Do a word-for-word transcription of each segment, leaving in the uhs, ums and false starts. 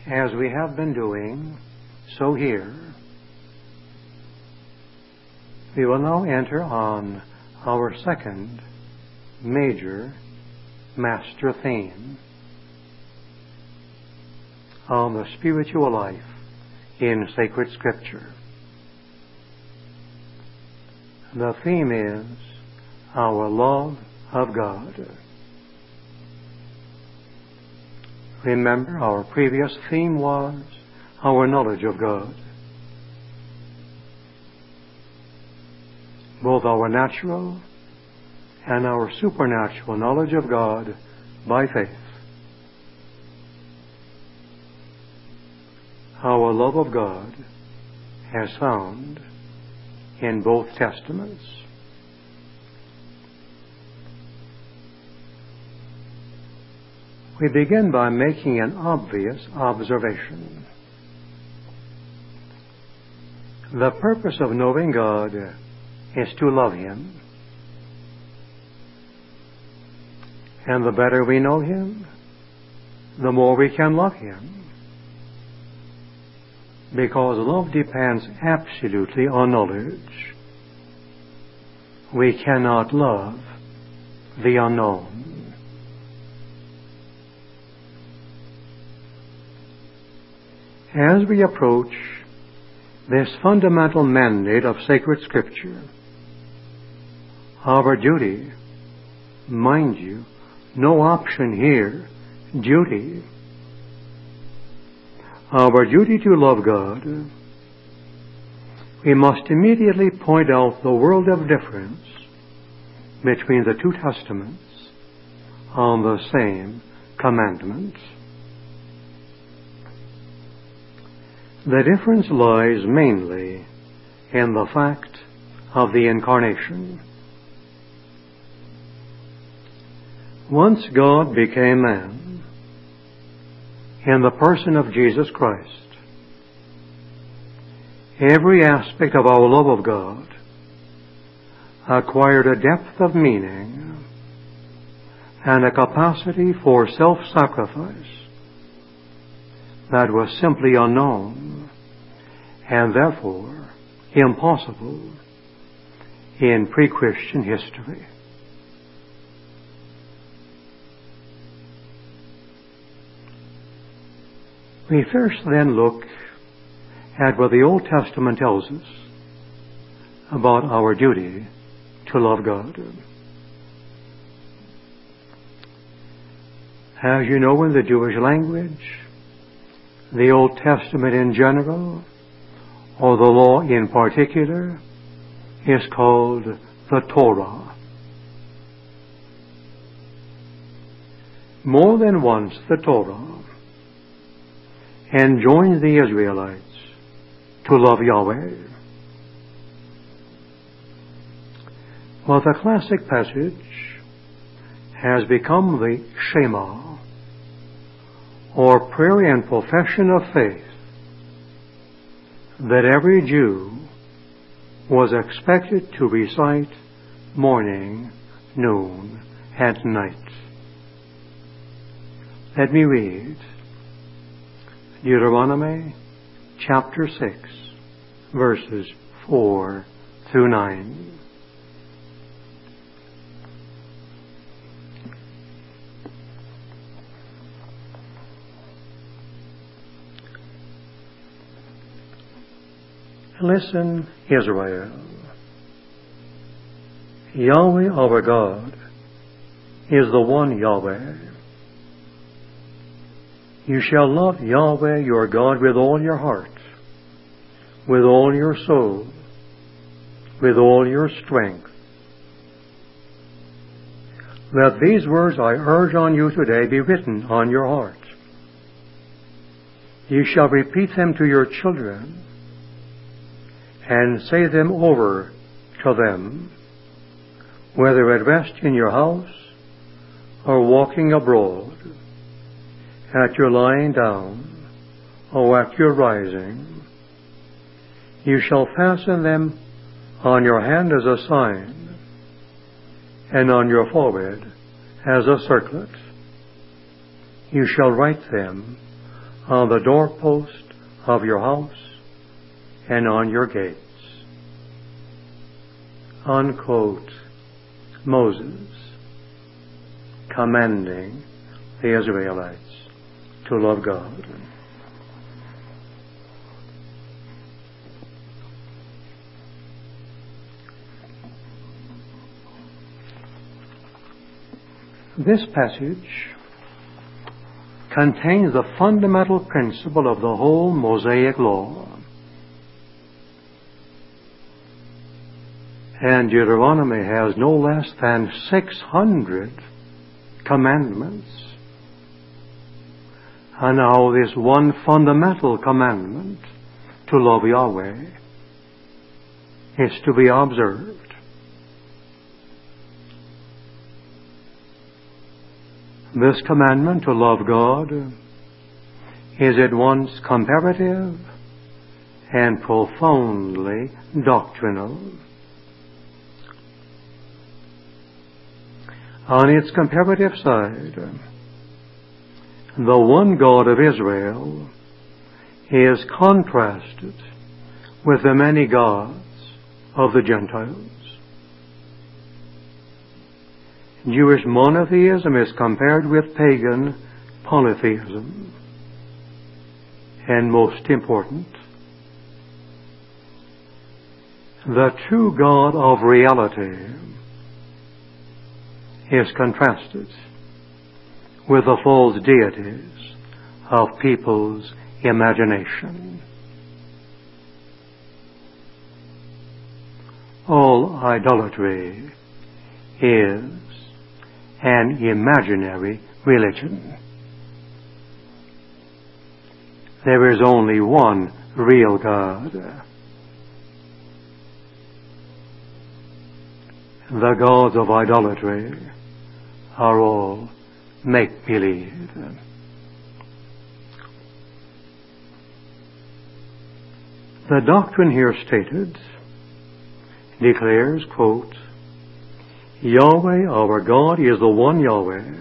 As we have been doing, so here, we will now enter on our second major master theme on the spiritual life in sacred Scripture. The theme is our love of God. Remember, our previous theme was our knowledge of God. Both our natural and our supernatural knowledge of God by faith. Our love of God has found in both Testaments. We begin by making an obvious observation. The purpose of knowing God is to love Him. And the better we know Him, the more we can love Him. Because love depends absolutely on knowledge. We cannot love the unknown. As we approach this fundamental mandate of sacred Scripture, our duty, mind you, no option here, duty, our duty to love God, we must immediately point out the world of difference between the two Testaments on the same commandment. The difference lies mainly in the fact of the Incarnation. Once God became man in the person of Jesus Christ, every aspect of our love of God acquired a depth of meaning and a capacity for self-sacrifice that was simply unknown and therefore impossible in pre-Christian history. We first then look at what the Old Testament tells us about our duty to love God. As you know, in the Jewish language, the Old Testament in general, or the law in particular, is called the Torah. More than once, the Torah enjoins the Israelites to love Yahweh. But the classic passage has become the Shema, or prayer and profession of faith, that every Jew was expected to recite morning, noon, and night. Let me read Deuteronomy chapter six, verses four through nine. Listen, Israel. Yahweh our God is the one Yahweh. You shall love Yahweh your God with all your heart, with all your soul, with all your strength. Let these words I urge on you today be written on your heart. You shall repeat them to your children, and say them over to them, whether at rest in your house or walking abroad, at your lying down or at your rising. You shall fasten them on your hand as a sign, and on your forehead as a circlet. You shall write them on the doorpost of your house and on your gates. Unquote. Moses commanding the Israelites to love God. This passage contains the fundamental principle of the whole Mosaic law. And Deuteronomy has no less than six hundred commandments. And now this one fundamental commandment, to love Yahweh, is to be observed. This commandment to love God is at once comparative and profoundly doctrinal. On its comparative side, the one God of Israel is contrasted with the many gods of the Gentiles. Jewish monotheism is compared with pagan polytheism. And most important, the true God of reality is contrasted with the false deities of people's imagination. All idolatry is an imaginary religion. There is only one real God. The gods of idolatry are all make-believe. The doctrine here stated declares, quote, Yahweh, our God, is the one Yahweh.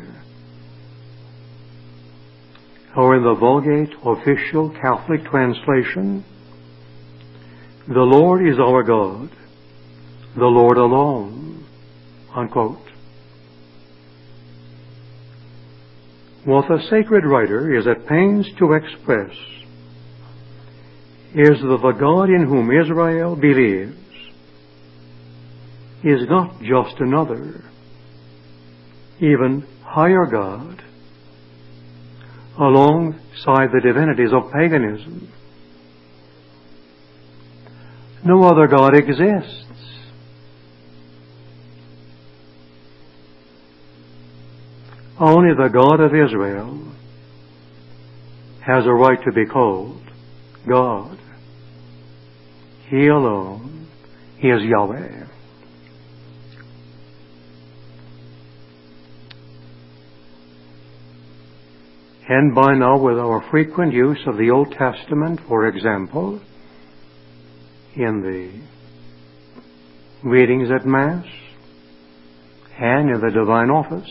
Or in the Vulgate official Catholic translation, the Lord is our God, the Lord alone, unquote. What the sacred writer is at pains to express is that the God in whom Israel believes is not just another, even higher God, alongside the divinities of paganism. No other God exists. Only the God of Israel has a right to be called God. He alone is Yahweh. And by now, with our frequent use of the Old Testament, for example, in the readings at Mass and in the divine office,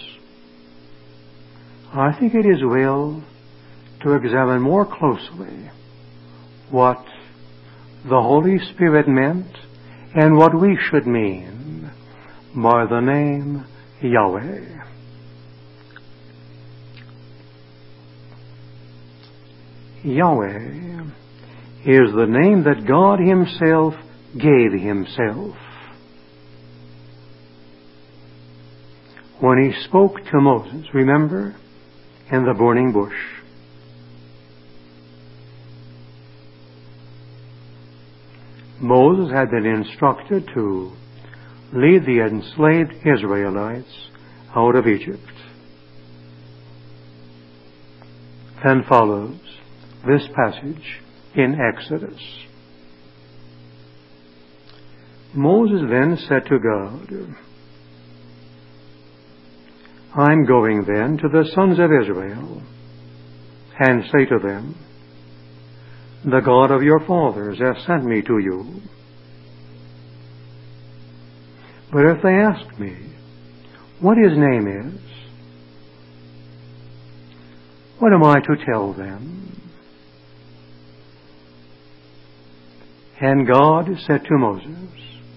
I think it is well to examine more closely what the Holy Spirit meant and what we should mean by the name Yahweh. Yahweh is the name that God Himself gave Himself. When He spoke to Moses, remember, in the burning bush, Moses had been instructed to lead the enslaved Israelites out of Egypt. Then follows this passage in Exodus. Moses then said to God, I'm going then to the sons of Israel and say to them, the God of your fathers has sent me to you. But if they ask me what His name is, what am I to tell them? And God said to Moses,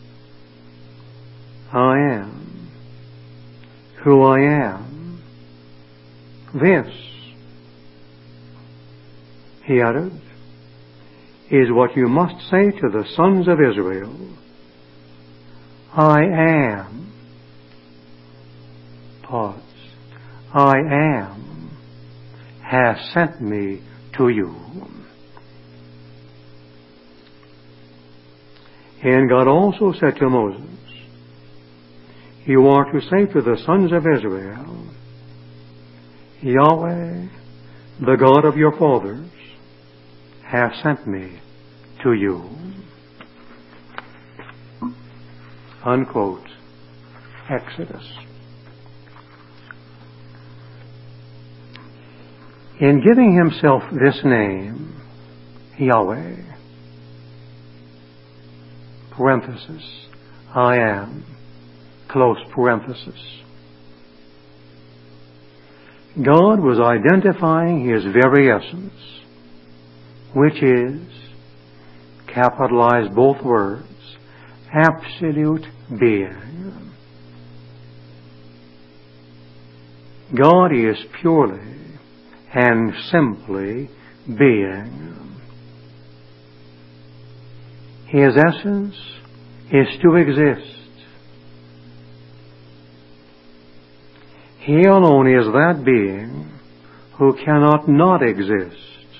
I am who I am. This, he added, is what you must say to the sons of Israel. I am. Pause. I am has sent me to you. And God also said to Moses, you are to say to the sons of Israel, Yahweh, the God of your fathers, has sent me to you. Unquote. Exodus. In giving himself this name, Yahweh, parenthesis, I am, close parenthesis, God was identifying His very essence, which is, capitalize both words, absolute being. God is purely and simply being. His essence is to exist. He alone is that being who cannot not exist.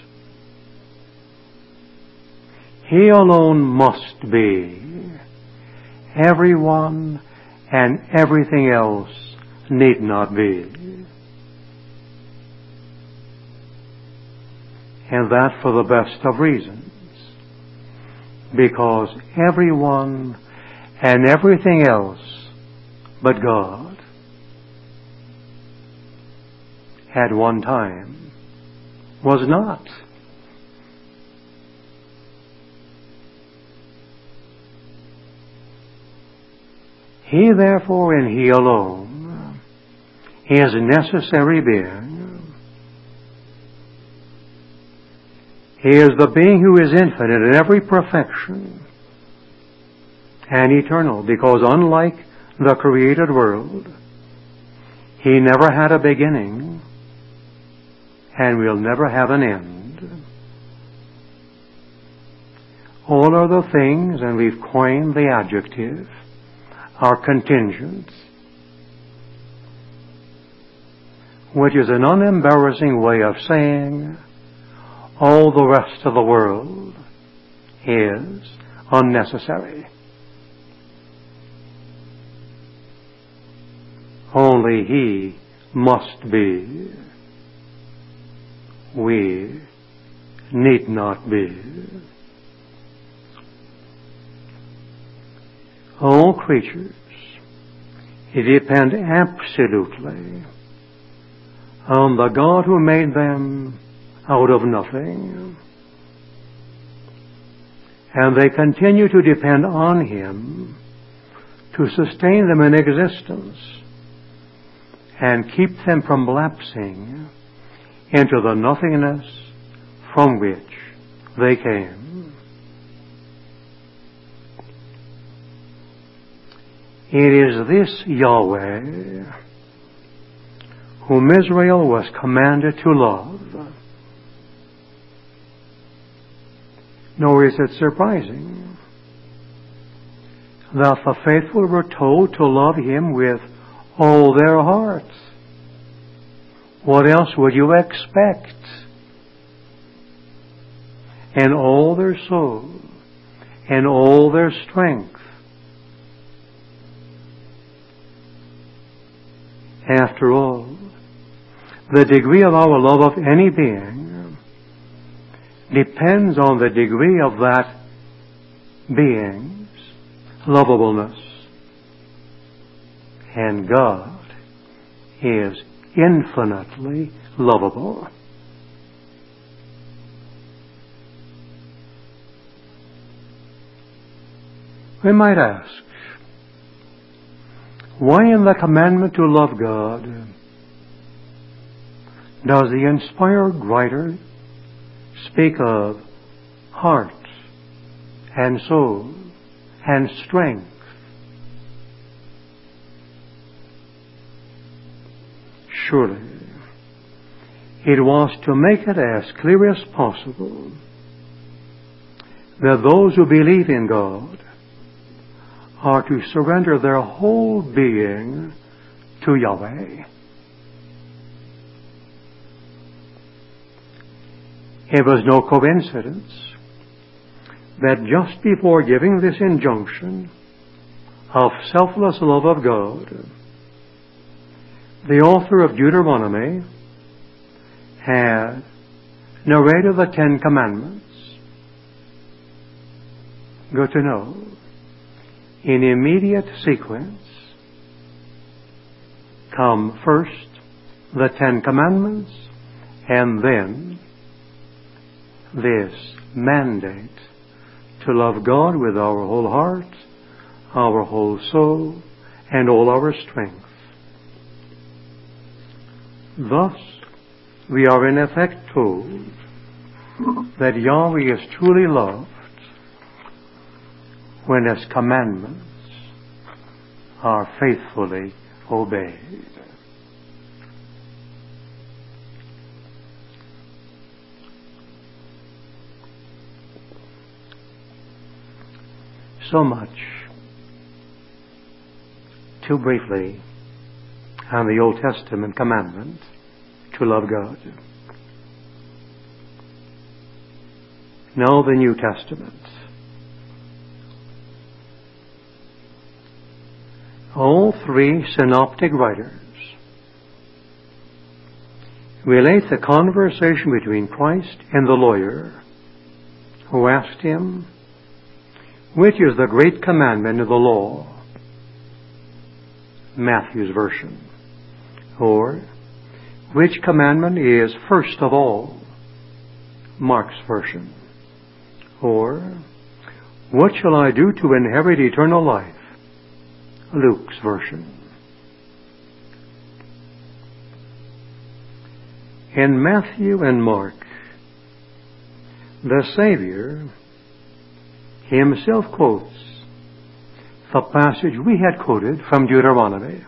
He alone must be. Everyone and everything else need not be. And that for the best of reasons. Because everyone and everything else but God at one time was not. He therefore and He alone is necessary being. He is the being who is infinite in every perfection and eternal, because unlike the created world, He never had a beginning and will never have an end. All other things, and we've coined the adjective, are contingent, which is an unembarrassing way of saying all the rest of the world is unnecessary. Only He must be. We need not be. All creatures depend absolutely on the God who made them out of nothing. And they continue to depend on Him to sustain them in existence and keep them from lapsing into the nothingness from which they came. It is this Yahweh whom Israel was commanded to love. Nor is it surprising that the faithful were told to love Him with all their hearts. What else would you expect? And all their soul, and all their strength. After all, the degree of our love of any being depends on the degree of that being's lovableness. And God is infinitely lovable. We might ask, why in the commandment to love God does the inspired writer speak of heart and soul and strength. Surely, it was to make it as clear as possible that those who believe in God are to surrender their whole being to Yahweh. It was no coincidence that just before giving this injunction of selfless love of God, the author of Deuteronomy had narrated the Ten Commandments. Good to know. In immediate sequence come first the Ten Commandments and then this mandate to love God with our whole heart, our whole soul, and all our strength. Thus, we are in effect told that Yahweh is truly loved when His commandments are faithfully obeyed. So much, too briefly, on the Old Testament commandment to love God. Now the New Testament. All three synoptic writers relate the conversation between Christ and the lawyer who asked Him, "Which is the great commandment of the law?" Matthew's version. Or, "Which commandment is first of all?" Mark's version. Or, "What shall I do to inherit eternal life?" Luke's version. In Matthew and Mark, the Savior Himself quotes the passage we had quoted from Deuteronomy.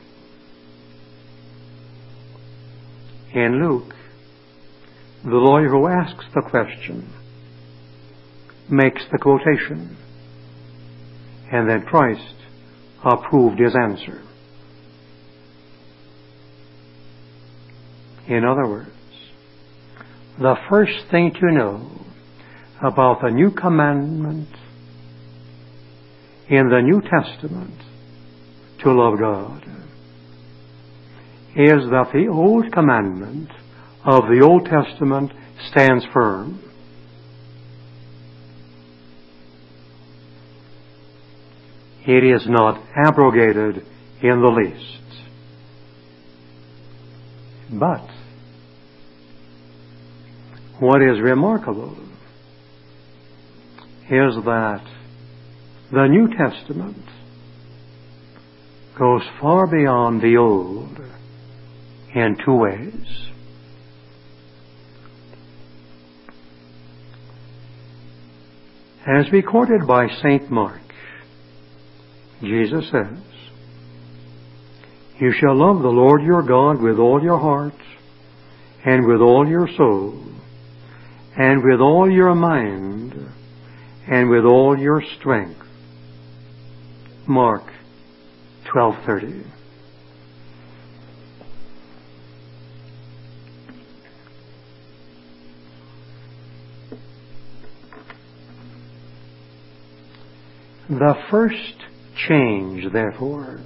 In Luke, the lawyer who asks the question makes the quotation, and then Christ approved his answer. In other words, the first thing to know about the new commandment in the New Testament to love God is that the old commandment of the Old Testament stands firm. It is not abrogated in the least. But what is remarkable is that the New Testament goes far beyond the Old in two ways. As recorded by Saint Mark, Jesus says, "You shall love the Lord your God with all your heart, and with all your soul, and with all your mind, and with all your strength." Mark twelve thirty. The first change, therefore,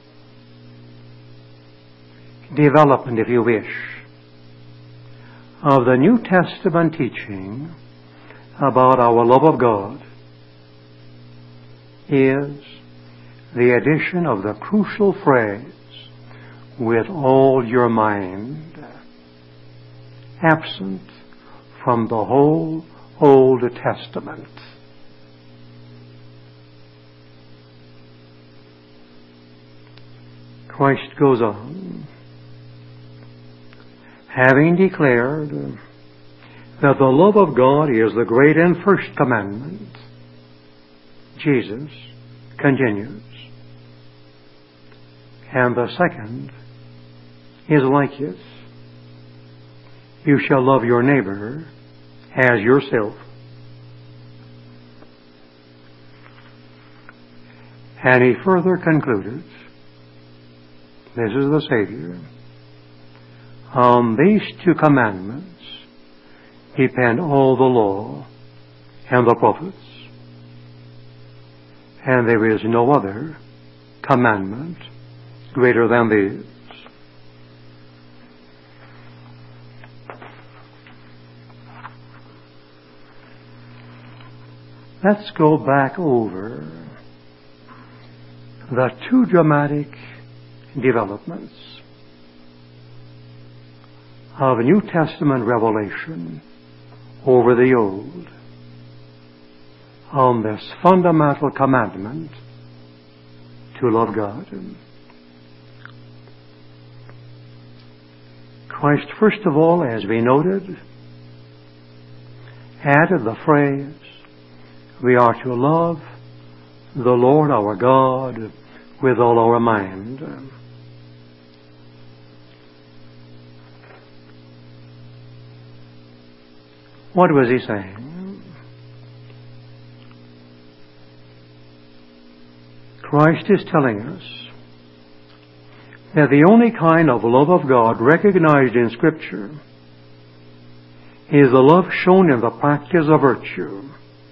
development, if you wish, of the New Testament teaching about our love of God is the addition of the crucial phrase, "with all your mind," absent from the whole Old Testament. Christ goes on, having declared that the love of God is the great and first commandment, Jesus continues. And the second is like it. You shall love your neighbor as yourself. And he further concluded, this is the Savior, on these two commandments depend all the law and the prophets, and there is no other commandment greater than these. Let's go back over the two dramatic developments of New Testament revelation over the Old on this fundamental commandment to love God. Christ, first of all, as we noted, added the phrase, we are to love the Lord our God with all our mind. What was he saying? Christ is telling us that the only kind of love of God recognized in Scripture is the love shown in the practice of virtue.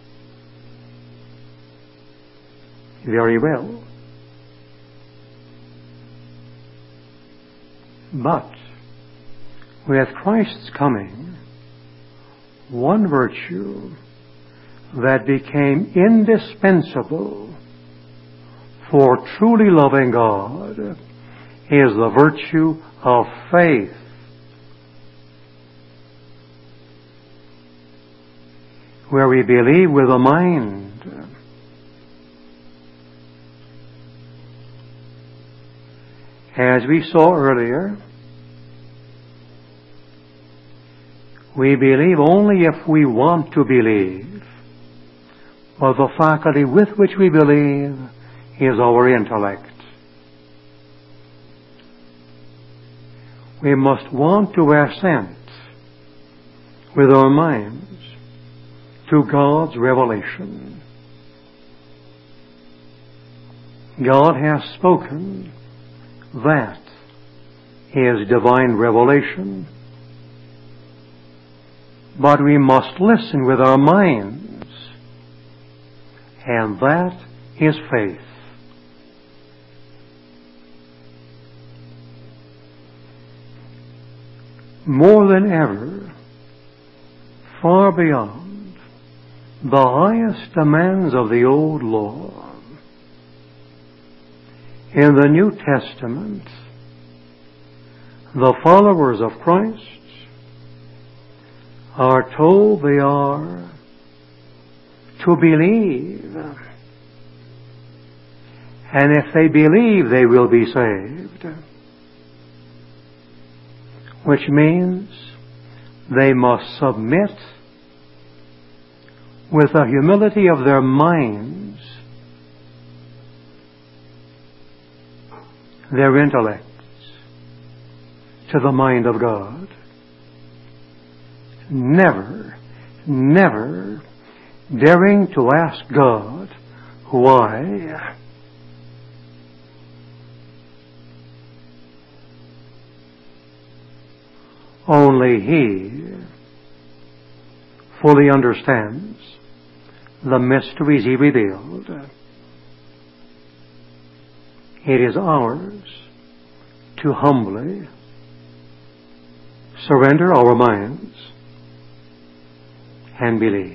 Very well. But with Christ's coming, one virtue that became indispensable for truly loving God is the virtue of faith. Where we believe with the mind. As we saw earlier, we believe only if we want to believe, but the faculty with which we believe is our intellect. We must want to assent with our minds to God's revelation. God has spoken. That is divine revelation. But we must listen with our minds. And that is faith. More than ever, far beyond the highest demands of the old law, in the New Testament, the followers of Christ are told they are to believe. And if they believe, they will be saved. Which means they must submit with the humility of their minds, their intellects, to the mind of God. Never, never daring to ask God why. Only He fully understands the mysteries He revealed. It is ours to humbly surrender our minds and believe.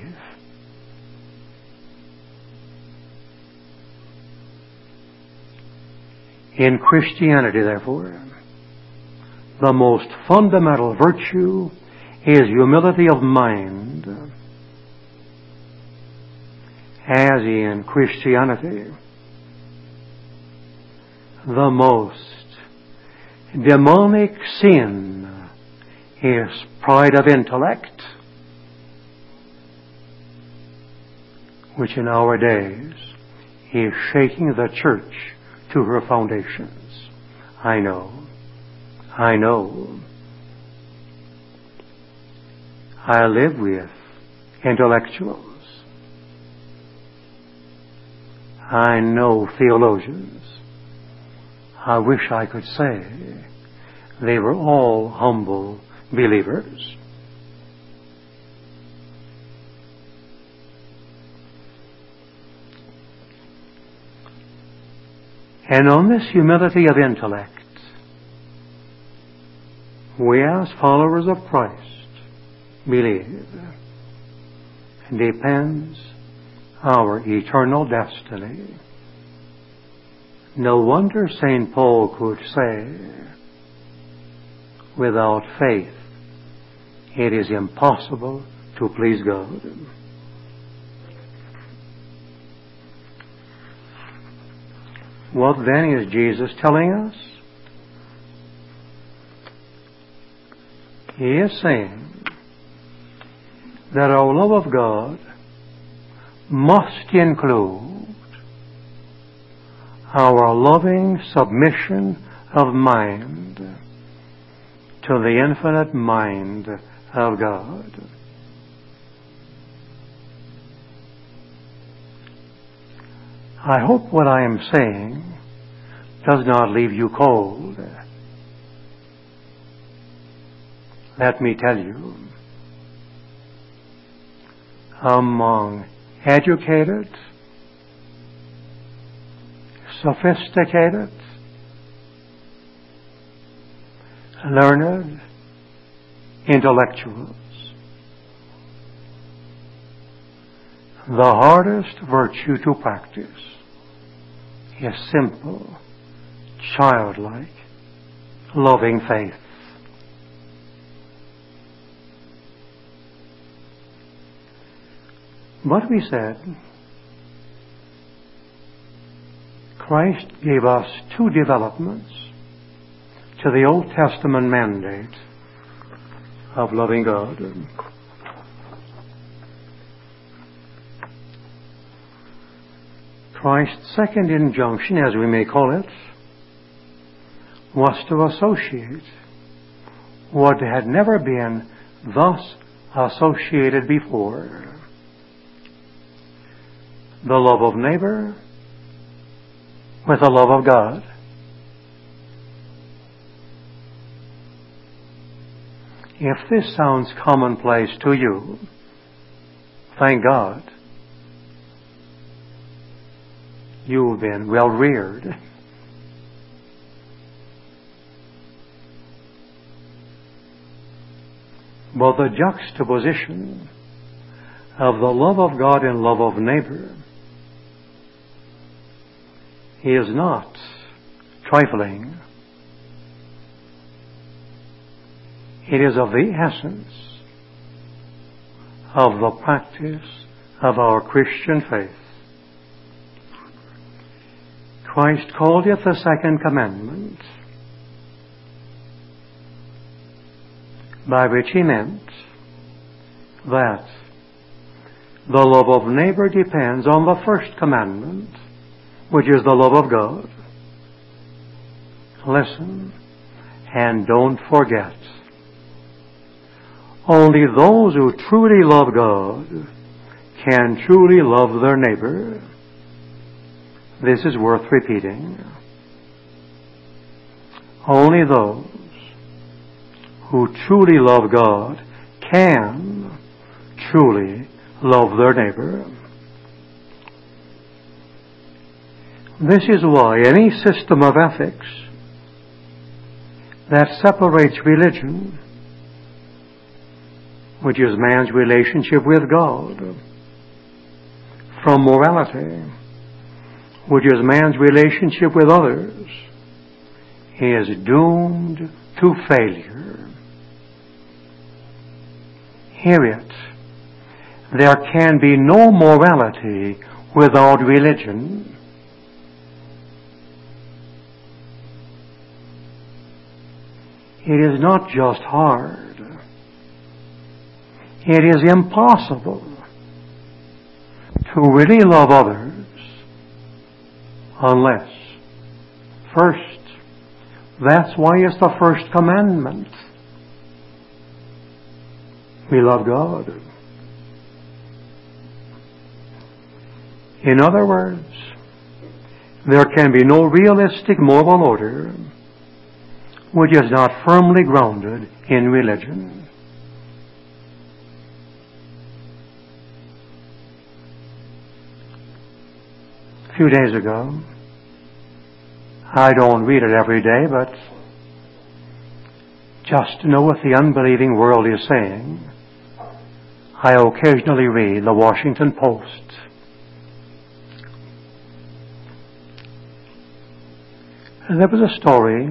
In Christianity, therefore, the most fundamental virtue is humility of mind. As in Christianity, the most demonic sin is pride of intellect, which in our days He is shaking the church to her foundations. I know. I know. I live with intellectuals. I know theologians. I wish I could say they were all humble believers. And on this humility of intellect, we as followers of Christ believe depends our eternal destiny. No wonder Saint Paul could say, without faith, it is impossible to please God. What then is Jesus telling us? He is saying that our love of God must include our loving submission of mind to the infinite mind of God. I hope what I am saying does not leave you cold. Let me tell you, among educated, sophisticated, learned intellectuals, the hardest virtue to practice is simple, childlike, loving faith. But we said, Christ gave us two developments to the Old Testament mandate of loving God. Christ's second injunction, as we may call it, was to associate what had never been thus associated before: the love of neighbor with the love of God. If this sounds commonplace to you, thank God, you've been well reared. But the juxtaposition of the love of God and love of neighbor is not trifling. It is of the essence of the practice of our Christian faith. Christ called it the second commandment, by which he meant that the love of neighbor depends on the first commandment, which is the love of God. Listen, and don't forget. Only those who truly love God can truly love their neighbor. This is worth repeating. Only those who truly love God can truly love their neighbor. This is why any system of ethics that separates religion, which is man's relationship with God, from morality, which is man's relationship with others, is doomed to failure. Hear it. There can be no morality without religion. It is not just hard. It is impossible to really love others unless, first, that's why it's the first commandment. We love God. In other words, there can be no realistic moral order which is not firmly grounded in religion. A few days ago, I don't read it every day, but just to know what the unbelieving world is saying, I occasionally read the Washington Post. And there was a story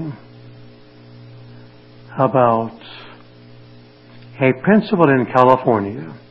about a principal in California